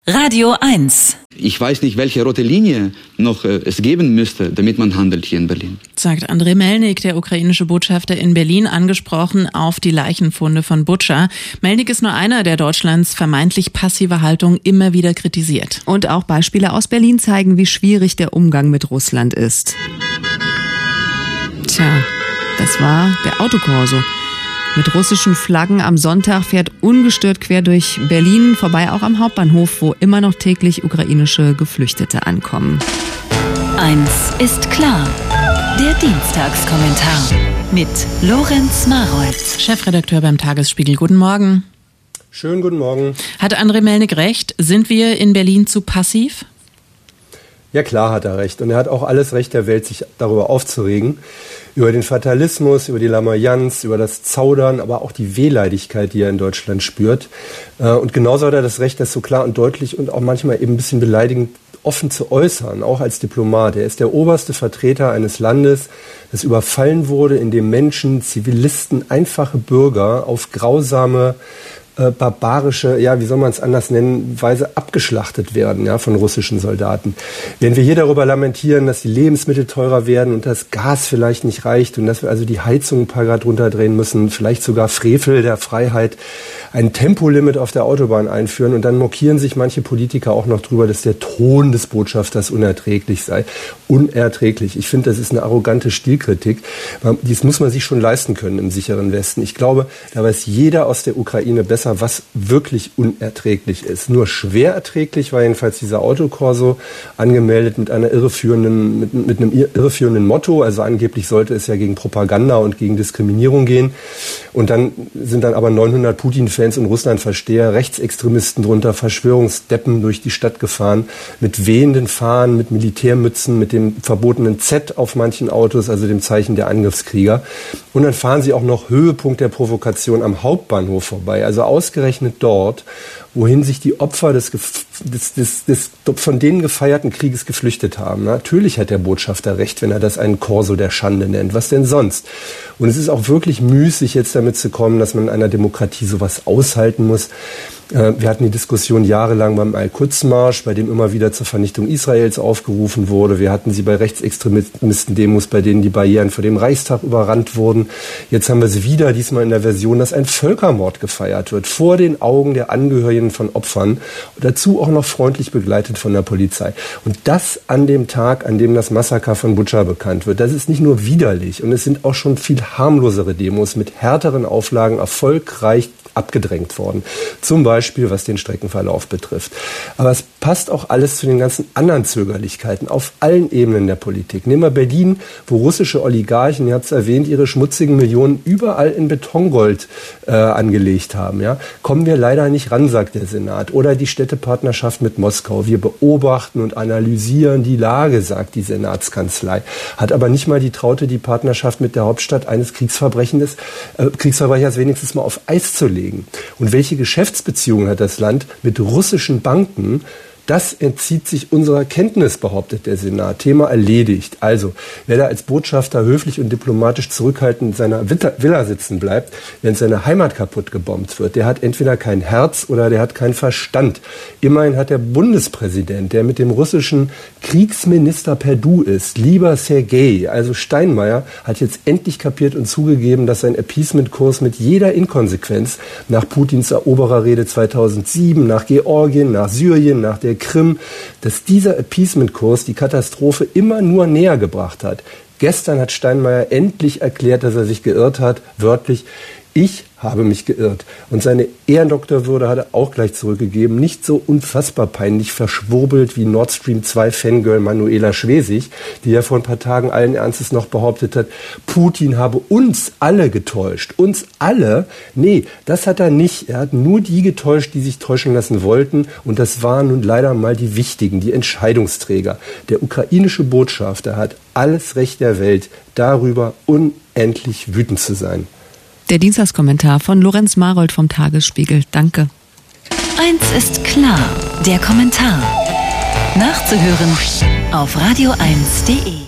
Radio 1. Ich weiß nicht, welche rote Linie noch es geben müsste, damit man handelt hier in Berlin. Sagt Andrei Melnik, der ukrainische Botschafter in Berlin, angesprochen auf die Leichenfunde von Butscha. Melnik ist nur einer, der Deutschlands vermeintlich passive Haltung immer wieder kritisiert. Und auch Beispiele aus Berlin zeigen, wie schwierig der Umgang mit Russland ist. Tja, das war der Autokorso. Mit russischen Flaggen am Sonntag fährt ungestört quer durch Berlin, vorbei auch am Hauptbahnhof, wo immer noch täglich ukrainische Geflüchtete ankommen. Eins ist klar, der Dienstagskommentar mit Lorenz Marolz, Chefredakteur beim Tagesspiegel. Guten Morgen. Schönen guten Morgen. Hat Andrei Melnik recht? Sind wir in Berlin zu passiv? Ja, klar hat er recht. Und er hat auch alles Recht der Welt, sich darüber aufzuregen. Über den Fatalismus, über die Lamoyanz, über das Zaudern, aber auch die Wehleidigkeit, die er in Deutschland spürt. Und genauso hat er das Recht, das so klar und deutlich und auch manchmal eben ein bisschen beleidigend offen zu äußern, auch als Diplomat. Er ist der oberste Vertreter eines Landes, das überfallen wurde, in dem Menschen, Zivilisten, einfache Bürger auf grausame, barbarische, ja, wie soll man es anders nennen, Weise abgeschlachtet werden, ja, von russischen Soldaten. Während wir hier darüber lamentieren, dass die Lebensmittel teurer werden und das Gas vielleicht nicht reicht und dass wir also die Heizung ein paar Grad runterdrehen müssen, vielleicht sogar Frevel der Freiheit, ein Tempolimit auf der Autobahn einführen und dann mokieren sich manche Politiker auch noch drüber, dass der Ton des Botschafters unerträglich sei. Unerträglich. Ich finde, das ist eine arrogante Stilkritik. Dies muss man sich schon leisten können im sicheren Westen. Ich glaube, da weiß jeder aus der Ukraine besser, was wirklich unerträglich ist. Nur schwer erträglich war jedenfalls dieser Autokorso, angemeldet mit einem irreführenden Motto. Also angeblich sollte es ja gegen Propaganda und gegen Diskriminierung gehen. Und dann sind dann aber 900 Putin-Fans und Russland-Versteher, Rechtsextremisten drunter, Verschwörungsdeppen durch die Stadt gefahren, mit wehenden Fahnen, mit Militärmützen, mit dem verbotenen Z auf manchen Autos, also dem Zeichen der Angriffskrieger. Und dann fahren sie auch noch Höhepunkt der Provokation am Hauptbahnhof vorbei, also ausgerechnet dort, wohin sich die Opfer des von denen gefeierten Krieges geflüchtet haben. Natürlich hat der Botschafter recht, wenn er das einen Korso der Schande nennt. Was denn sonst? Und es ist auch wirklich müßig, jetzt damit zu kommen, dass man in einer Demokratie sowas aushalten muss. Wir hatten die Diskussion jahrelang beim Al-Quds-Marsch, bei dem immer wieder zur Vernichtung Israels aufgerufen wurde. Wir hatten sie bei Rechtsextremisten-Demos, bei denen die Barrieren vor dem Reichstag überrannt wurden. Jetzt haben wir sie wieder, diesmal in der Version, dass ein Völkermord gefeiert wird, vor den Augen der Angehörigen von Opfern und dazu auch noch freundlich begleitet von der Polizei. Und das an dem Tag, an dem das Massaker von Butscha bekannt wird. Das ist nicht nur widerlich und es sind auch schon viel harmlosere Demos mit härteren Auflagen erfolgreich abgedrängt worden. Zum Beispiel, was den Streckenverlauf betrifft. Aber es passt auch alles zu den ganzen anderen Zögerlichkeiten auf allen Ebenen der Politik. Nehmen wir Berlin, wo russische Oligarchen, ihr habt es erwähnt, ihre schmutzigen Millionen überall in Betongold angelegt haben. Ja? Kommen wir leider nicht ran, sagt der Senat. Oder die Städtepartnerschaft mit Moskau. Wir beobachten und analysieren die Lage, sagt die Senatskanzlei. Hat aber nicht mal die Partnerschaft mit der Hauptstadt eines Kriegsverbrechers wenigstens mal auf Eis zu legen. Und welche Geschäftsbeziehungen hat das Land mit russischen Banken? Das entzieht sich unserer Kenntnis, behauptet der Senat. Thema erledigt. Also, wer da als Botschafter höflich und diplomatisch zurückhaltend in seiner Villa sitzen bleibt, während seine Heimat kaputt gebombt wird, der hat entweder kein Herz oder der hat keinen Verstand. Immerhin hat der Bundespräsident, der mit dem russischen Kriegsminister per Du ist, lieber Sergei, also Steinmeier, hat jetzt endlich kapiert und zugegeben, dass sein Appeasement-Kurs mit jeder Inkonsequenz nach Putins Erobererrede 2007, nach Georgien, nach Syrien, nach der Krim, dass dieser Appeasement-Kurs die Katastrophe immer nur näher gebracht hat. Gestern hat Steinmeier endlich erklärt, dass er sich geirrt hat, wörtlich: Ich habe mich geirrt. Und seine Ehrendoktorwürde hat er auch gleich zurückgegeben. Nicht so unfassbar peinlich verschwurbelt wie Nord Stream 2 Fangirl Manuela Schwesig, die ja vor ein paar Tagen allen Ernstes noch behauptet hat, Putin habe uns alle getäuscht. Uns alle? Nee, das hat er nicht. Er hat nur die getäuscht, die sich täuschen lassen wollten. Und das waren nun leider mal die Wichtigen, die Entscheidungsträger. Der ukrainische Botschafter hat alles Recht der Welt, darüber unendlich wütend zu sein. Der Dienstagskommentar von Lorenz Marolz vom Tagesspiegel. Danke. Eins ist klar, der Kommentar. Nachzuhören auf radio1.de.